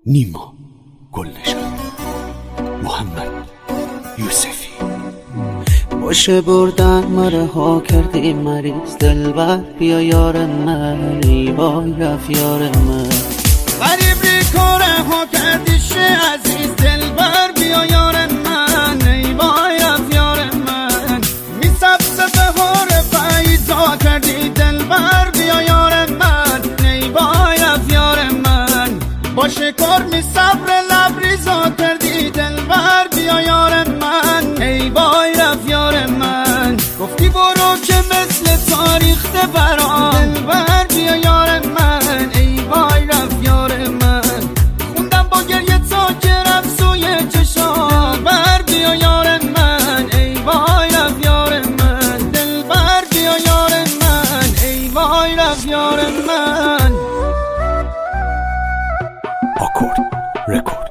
نیما گلنشان، محمد یوسفی. باشه بردن مره ها کردی مریض دلبر، بیا یار من ای وای رفت یار من. غریب ری کاره ها کردی شه عزیز دلبر، بیا یار من ای وای رفت یار من. می سبز بهار فیضا کردی دلبر، بیا یار من ای وای رفت یار من. باشه کار می صبر لبریزا کردی دلبر، بیا یار من ای وای رفت یار من. گفتی برو که مثل تاریخ برام دلبر، بیا یار من ای وای رفت یار من. خوندم با گریه تا که رفت سوی چشام دلبر، بیا یار من ای وای رفت یار من. دلبر بیا یار من ای وای رفت یار من. آکورد رکورد.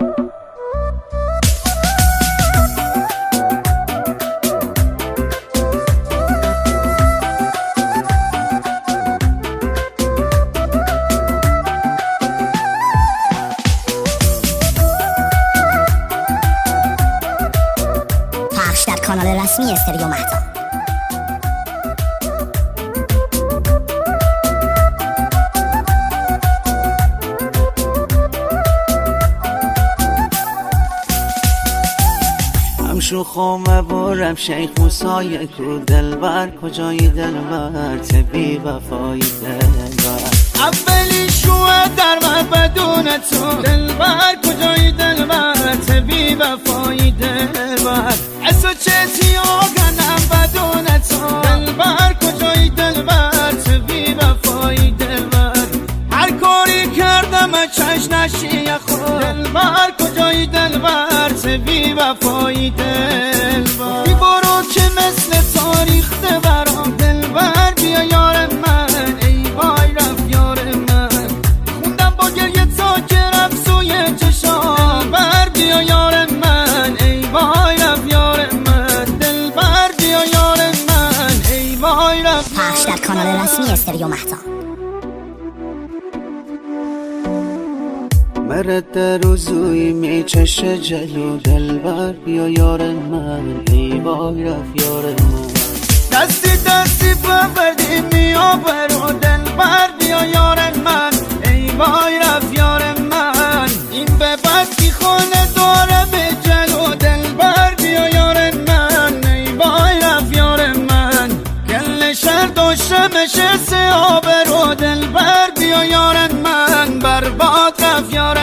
پخش در کانال رسمی استریو مهتاب. شوخم برم شیخ موسای کو دلبر، کجای دلبر تبی وفای دلبر. اولی شوه در من بدون تو دلبر، کجای دلبر تبی وفای دلبر. اسو چتی آگنم بدون تو دلبر، کجای دلبر تبی وفای دلبر. هر کاری کردم چش نشی خود دلبر، کجای دلبر تبی وفای دلبر. بی برو که مثل تاریخ برام دلبر، بیا یار من ای وای رفت یار من. خوندم با گریه تا که رفت سوی چشام دلبر، بیا یار من ای وای رفت یار من. دلبر بیا یار من ای وای رفت. پخش در کانال رسمی استریو مهتاب. مرد در روزوی می چشه جلو دلبر، بیا یار من ای وای رفت یار من. دستی دستی ببردی میا برو دلبر، بیا یار من ای وای رفت یار من. این به بستی خانه داره به جلو دلبر، بیا یار من ای وای رفت یار من. گل شهر داشته بشه سه آبرو دلبر، بیا یار من برباد رفت یار